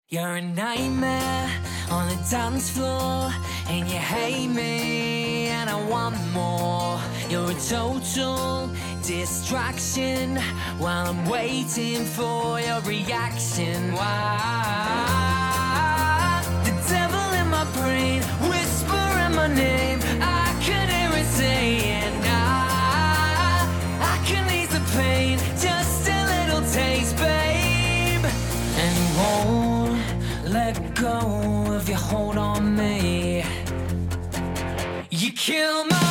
You're a nightmare on the dance floor, and you hate me, and I want more. You're a total distraction while I'm waiting for your reaction. Why? The devil in my brain, whispering my name. I can hear it saying, I can ease the pain, just a little taste, babe. And you won't let go if you hold on me. You kill my